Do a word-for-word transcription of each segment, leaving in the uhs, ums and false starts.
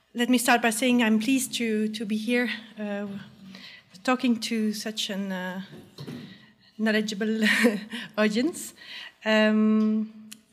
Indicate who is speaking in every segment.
Speaker 1: let me start by saying I'm pleased to, to be here uh, talking to such an uh, knowledgeable audience. Um,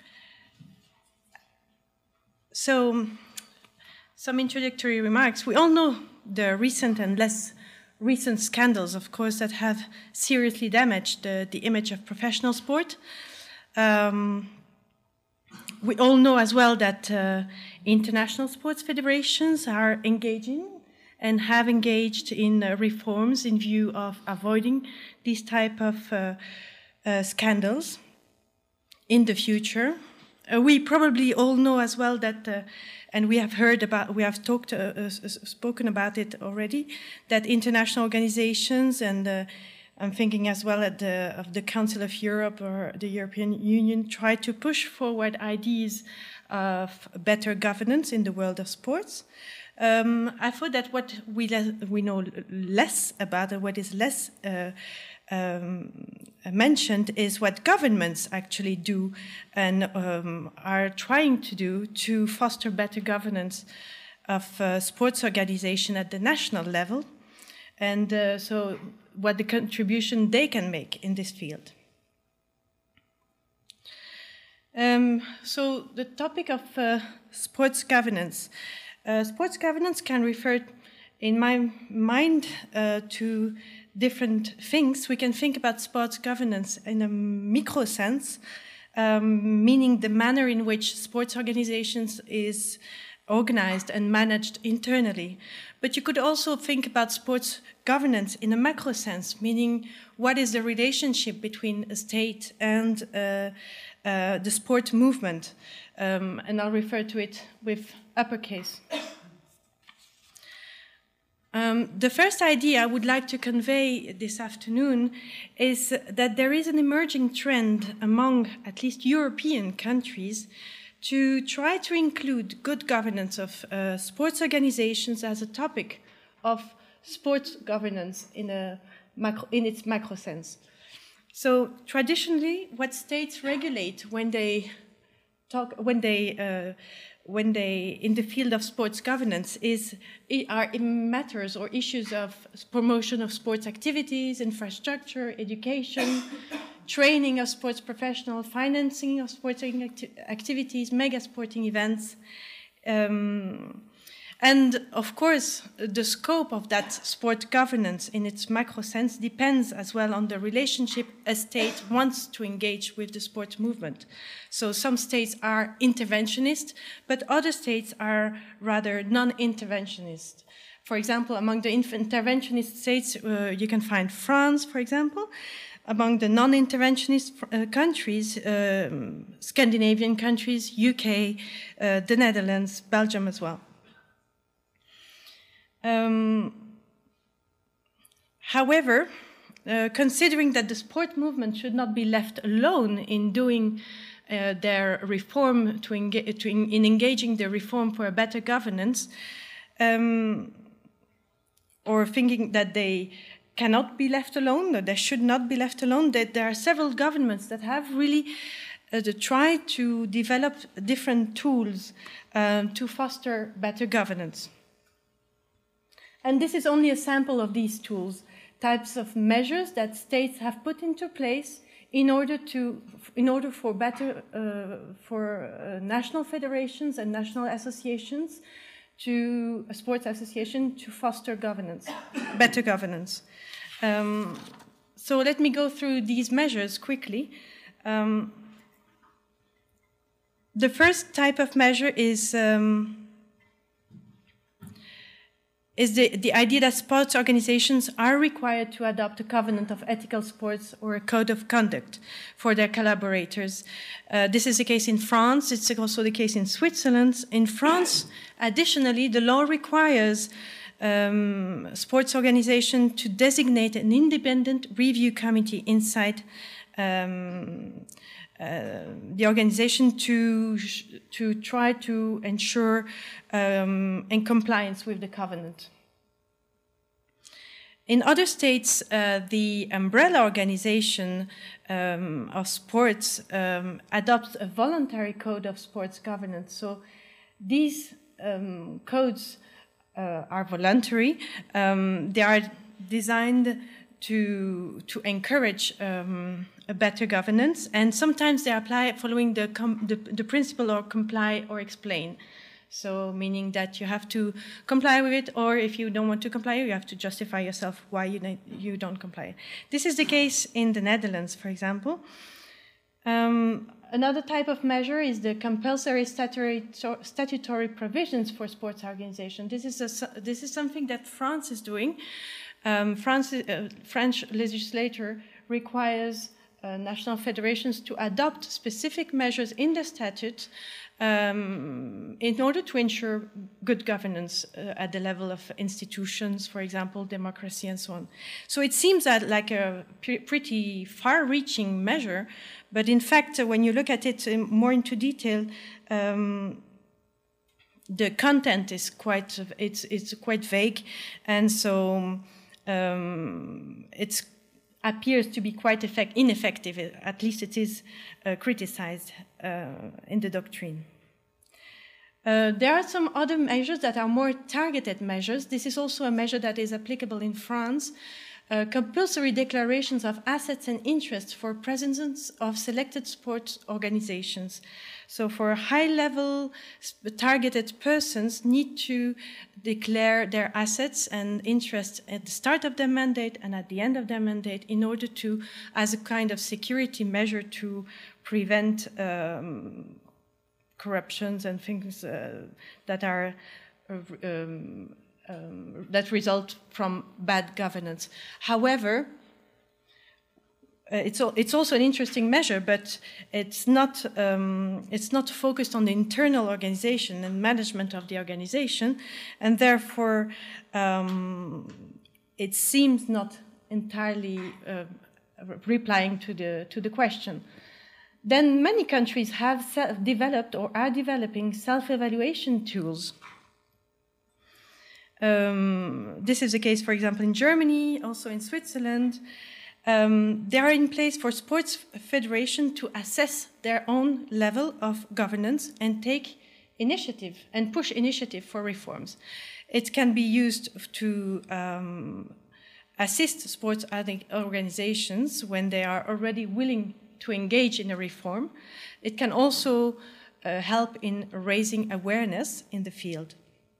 Speaker 1: so, some introductory remarks. We all know the recent and less recent scandals, of course, that have seriously damaged the, the image of professional sport. Um, we all know as well that uh, international sports federations are engaging and have engaged in uh, reforms in view of avoiding these type of uh, uh, scandals in the future. Uh, we probably all know as well that, uh, and we have heard about, we have talked, uh, uh, spoken about it already, that international organizations, and uh, I'm thinking as well at the, of the Council of Europe or the European Union, try to push forward ideas of better governance in the world of sports. Um, I thought that what we, we know less about, and what is less uh, um, mentioned, is what governments actually do and um, are trying to do to foster better governance of uh, sports organization at the national level, and uh, so what the contribution they can make in this field. Um, so the topic of uh, sports governance. Uh, sports governance can refer, in my mind, uh, to different things. We can think about sports governance in a micro sense, um, meaning the manner in which sports organizations is organized and managed internally. But you could also think about sports governance in a macro sense, meaning what is the relationship between a state and uh, uh, the sport movement. Um, and I'll refer to it with uppercase. Um, the first idea I would like to convey this afternoon is that there is an emerging trend among at least European countries to try to include good governance of uh, sports organizations as a topic of sports governance in, a macro, in its macro sense. So traditionally, what states regulate when they talk, when they, uh, when they, in the field of sports governance, is are in matters or issues of promotion of sports activities, infrastructure, education, training of sports professionals, financing of sporting acti activities, mega sporting events. Um, and of course, the scope of that sport governance in its macro sense depends as well on the relationship a state wants to engage with the sports movement. So some states are interventionist, but other states are rather non-interventionist. For example, among the interventionist states, uh, you can find France, for example. Among the non-interventionist uh, countries, uh, Scandinavian countries, U K, uh, the Netherlands, Belgium as well. Um, however, uh, considering that the sport movement should not be left alone in doing uh, their reform, to engage, to in, in engaging the reform for a better governance, um, or thinking that they cannot be left alone, that they should not be left alone, that there are several governments that have really uh, to try to develop different tools uh, to foster better governance. And this is only a sample of these tools, types of measures that states have put into place in order to, in order for better, uh, for uh, national federations and national associations, to a sports association to foster governance, better governance. Um, so let me go through these measures quickly. Um, the first type of measure is um, is the, the idea that sports organizations are required to adopt a covenant of ethical sports or a code of conduct for their collaborators. Uh, this is the case in France. It's also the case in Switzerland. In France, additionally, the law requires um, sports organizations to designate an independent review committee inside um, Uh, the organization to, to try to ensure um, in compliance with the covenant. In other states, uh, the umbrella organization um, of sports um, adopts a voluntary code of sports governance. So these um, codes uh, are voluntary. Um, they are designed to, to encourage um, a better governance, and sometimes they apply following the, the, the principle of comply or explain. So meaning that you have to comply with it, or if you don't want to comply, you have to justify yourself why you, you don't comply. This is the case in the Netherlands, for example. Um, another type of measure is the compulsory statutory, statutory provisions for sports organization. This is, a, this is something that France is doing. Um, France, uh, French legislature requires uh, national federations to adopt specific measures in the statute um, in order to ensure good governance uh, at the level of institutions, for example, democracy and so on. So it seems that like a pre pretty far-reaching measure, but in fact, uh, when you look at it in more into detail, um, the content is quite it's it's quite vague, and so um, it appears to be quite effect ineffective. At least it is uh, criticized uh, in the doctrine. Uh, there are some other measures that are more targeted measures. This is also a measure that is applicable in France. Uh, compulsory declarations of assets and interests for presidents of selected sports organizations. So for high-level targeted persons need to declare their assets and interests at the start of their mandate and at the end of their mandate in order to, as a kind of security measure to prevent um, corruptions and things uh, that are uh, um, Um, that result from bad governance. However, uh, it's, al it's also an interesting measure, but it's not, um, it's not focused on the internal organization and management of the organization, and therefore um, it seems not entirely uh, replying to the, to the question. Then many countries have developed or are developing self-evaluation tools. Um, this is the case, for example, in Germany, also in Switzerland. Um, they are in place for sports federations to assess their own level of governance and take initiative and push initiative for reforms. It can be used to um, assist sports organizations when they are already willing to engage in a reform. It can also uh, help in raising awareness in the field.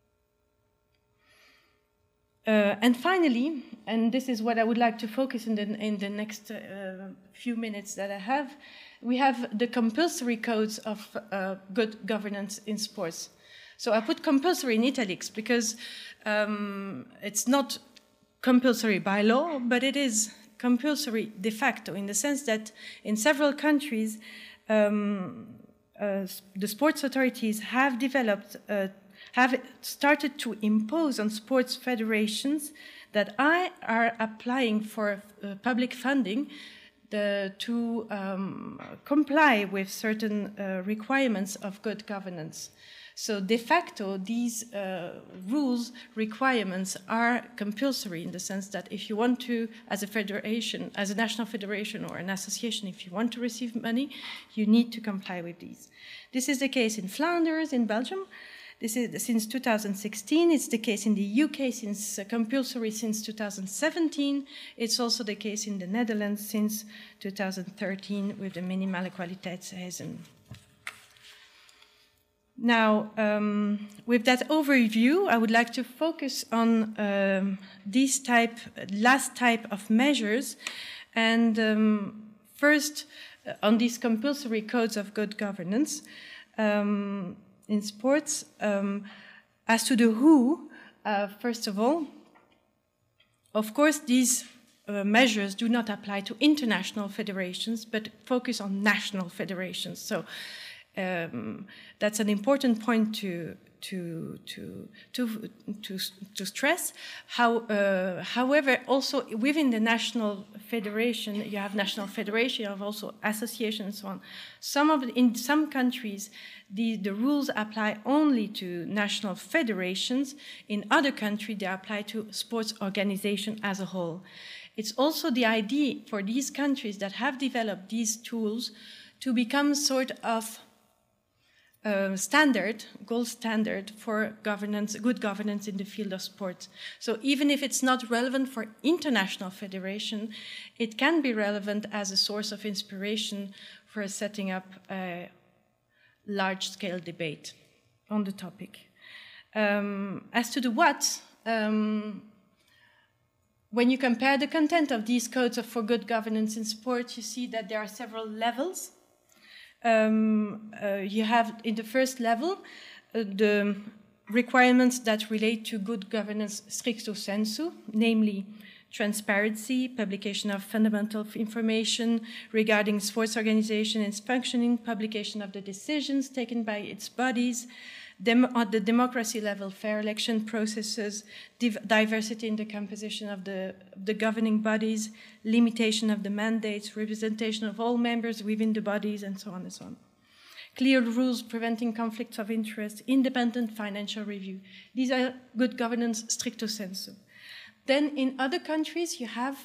Speaker 1: Uh, and finally, and this is what I would like to focus in the, in the next uh, few minutes that I have, we have the compulsory codes of uh, good governance in sports. So I put compulsory in italics because um, it's not compulsory by law, but it is compulsory de facto in the sense that in several countries, um, uh, the sports authorities have developed uh, have started to impose on sports federations that I are applying for uh, public funding the, to um, comply with certain uh, requirements of good governance. So de facto, these uh, rules, requirements are compulsory in the sense that if you want to, as a federation, as a national federation or an association, if you want to receive money, you need to comply with these. This is the case in Flanders, in Belgium. This is since two thousand sixteen. It's the case in the U K since uh, compulsory since two thousand seventeen. It's also the case in the Netherlands since two thousand thirteen with the minimale kwaliteitseisen. Now, um, with that overview, I would like to focus on um, these type, last type of measures, and um, first uh, on these compulsory codes of good governance. Um, in sports. Um, as to the who, uh, first of all, of course, these uh, measures do not apply to international federations, but focus on national federations. So um, that's an important point to to to to to, to stress. How, uh, however, also within the national federation, you have national federation, you have also associations, and so on. Some of the, in some countries, the the rules apply only to national federations. In other countries, they apply to sports organization as a whole. It's also the idea for these countries that have developed these tools to become sort of uh, standard, gold standard for governance, good governance in the field of sport. So even if it's not relevant for international federation, it can be relevant as a source of inspiration for setting up a large-scale debate on the topic. Um, as to the what, um, when you compare the content of these codes of for good governance in sport, you see that there are several levels. Um, uh, you have in the first level uh, the requirements that relate to good governance stricto sensu, namely transparency, publication of fundamental information regarding sports organization and its functioning, publication of the decisions taken by its bodies, Dem at the democracy level, fair election processes, div diversity in the composition of the, the governing bodies, limitation of the mandates, representation of all members within the bodies, and so on and so on. Clear rules preventing conflicts of interest, independent financial review. These are good governance stricto sensu. Then in other countries, you have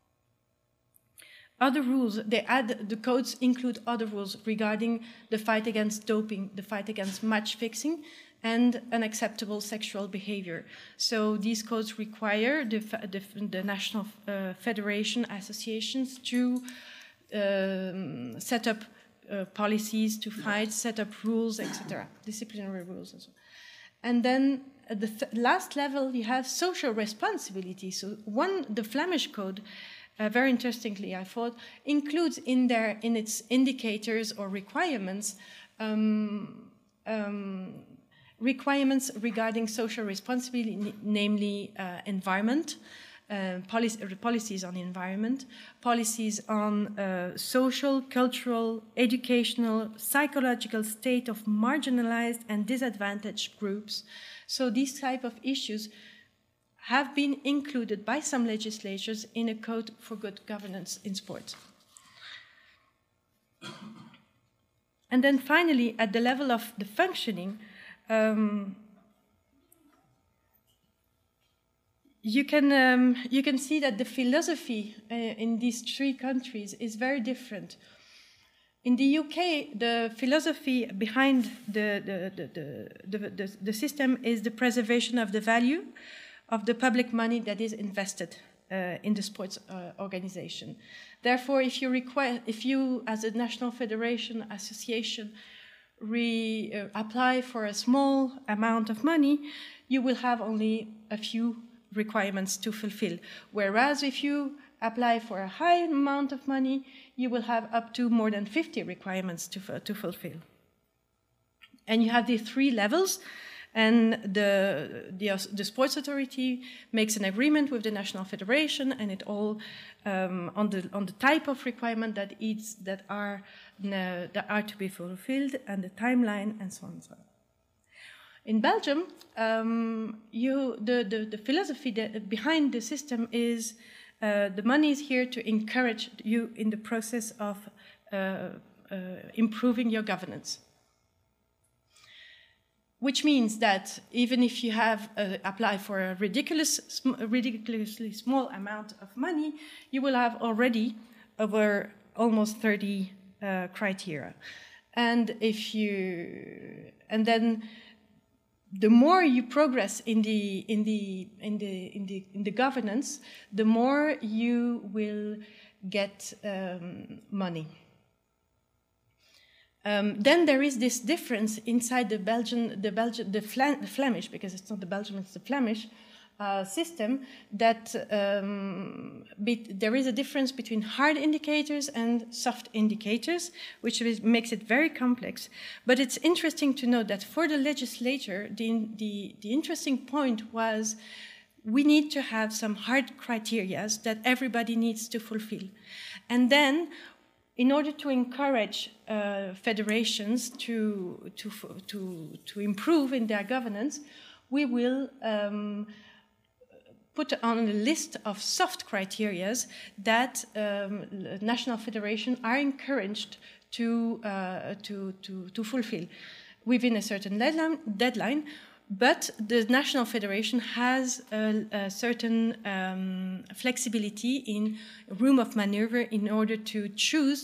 Speaker 1: other rules. They add, the codes include other rules regarding the fight against doping, the fight against match fixing, and unacceptable sexual behavior. So these codes require the, the, the national uh, federation associations to um, set up uh, policies to fight, set up rules, et cetera, disciplinary rules and so on. And then at the th last level, you have social responsibility. So one, the Flemish Code, Uh, very interestingly, I thought, includes in there, in its indicators or requirements, um, um, requirements regarding social responsibility, namely uh, environment, uh, policy, uh, policies on the environment, policies on uh, social, cultural, educational, psychological state of marginalized and disadvantaged groups. So these type of issues have been included by some legislatures in a code for good governance in sport. And then finally, at the level of the functioning, um, you can, um, you can see that the philosophy uh, in these three countries is very different. In the U K, the philosophy behind the, the, the, the, the, the system is the preservation of the value of the public money that is invested uh, in the sports uh, organization. Therefore, if you require, if you as a national federation association re, uh, apply for a small amount of money, you will have only a few requirements to fulfill. Whereas if you apply for a high amount of money, you will have up to more than fifty requirements to, to fulfill. And you have the three levels. And the, the, the sports authority makes an agreement with the national federation, and it all um, on the on the type of requirement that it's that are uh, that are to be fulfilled, and the timeline, and so on and so on. In Belgium, um, you the, the the philosophy that behind the system is uh, the money is here to encourage you in the process of uh, uh, improving your governance. Which means that even if you have uh, apply for a ridiculous, sm ridiculously small amount of money, you will have already over almost thirty uh, criteria. And if you, and then the more you progress in the in the in the in the in the governance, the more you will get um, money. Um, then there is this difference inside the Belgian, the Belgian, the, Flam the Flemish, because it's not the Belgian, it's the Flemish uh, system. That um, be there is a difference between hard indicators and soft indicators, which is, makes it very complex. But it's interesting to note that for the legislature, the the, the interesting point was we need to have some hard criteria that everybody needs to fulfill, and then, in order to encourage uh, federations to, to, to, to improve in their governance, we will um, put on a list of soft criteria that um, national federations are encouraged to, uh, to, to, to fulfill within a certain deadline, deadline. But the national federation has a, a certain um, flexibility in room of maneuver in order to choose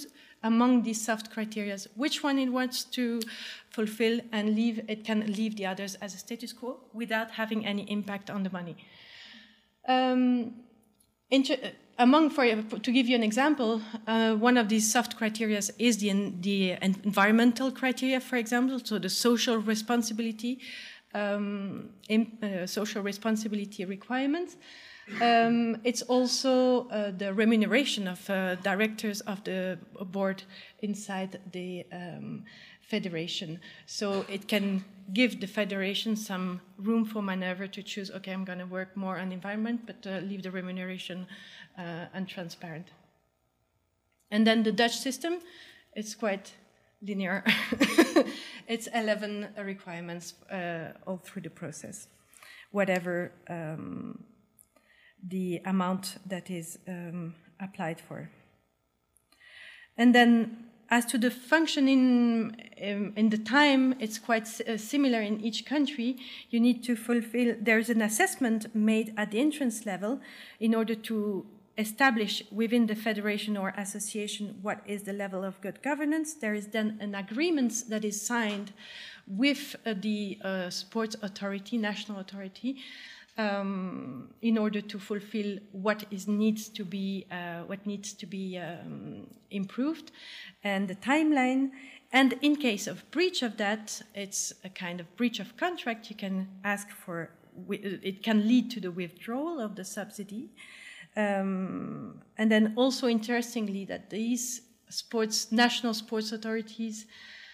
Speaker 1: among these soft criteria which one it wants to fulfill, and leave, it can leave the others as a status quo without having any impact on the money. Um, among, for, to give you an example, uh, one of these soft criteria is the, the environmental criteria, for example, so the social responsibility, um, in, uh, social responsibility requirements. Um, it's also uh, the remuneration of uh, directors of the board inside the um, federation. So it can give the federation some room for maneuver to choose, okay, I'm going to work more on environment, but uh, leave the remuneration uh, untransparent. And then the Dutch system, it's quite linear. It's eleven requirements uh, all through the process, whatever um, the amount that is um, applied for. And then as to the functioning in, in the time, it's quite uh, similar in each country. You need to fulfill, there's an assessment made at the entrance level in order to establish within the federation or association what is the level of good governance. There is then an agreement that is signed with uh, the uh, sports authority, national authority, Um, in order to fulfill what is needs to be uh, what needs to be um, improved, and the timeline. And in case of breach of that, it's a kind of breach of contract. You can ask for, it can lead to the withdrawal of the subsidy. Um, and then also interestingly that these sports, national sports authorities,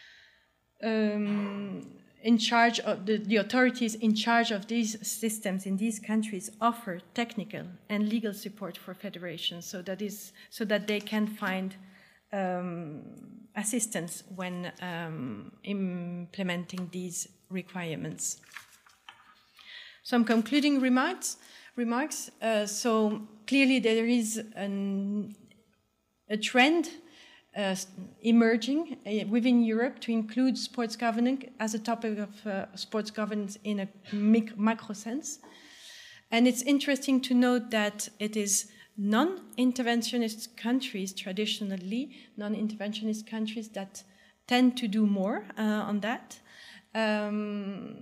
Speaker 1: um, in charge of the, the authorities in charge of these systems in these countries offer technical and legal support for federations, so that is so that they can find um, assistance when um, implementing these requirements. Some concluding remarks. Remarks. Uh, so clearly there is an, a trend Uh, emerging uh, within Europe to include sports governance as a topic of uh, sports governance in a macro sense. And it's interesting to note that it is non-interventionist countries, traditionally non-interventionist countries, that tend to do more uh, on that. Um,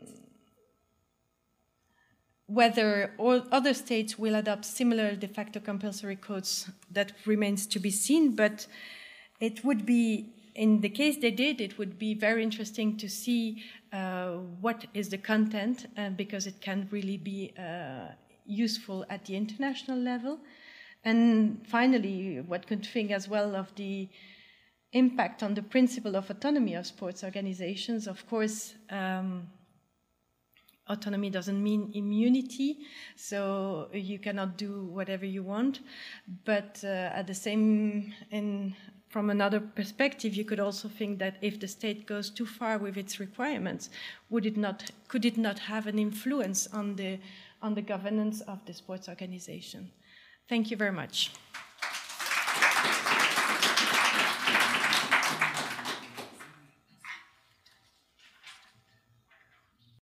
Speaker 1: whether all other states will adopt similar de facto compulsory codes, that remains to be seen, but it would be, in the case they did, it would be very interesting to see uh, what is the content, uh, because it can really be uh, useful at the international level. And finally, what could think as well of the impact on the principle of autonomy of sports organizations. Of course, um, autonomy doesn't mean immunity, so you cannot do whatever you want, but uh, at the same, in from another perspective, you could also think that if the state goes too far with its requirements, would it not, could it not have an influence on the, on the governance of the sports organization? Thank you very much.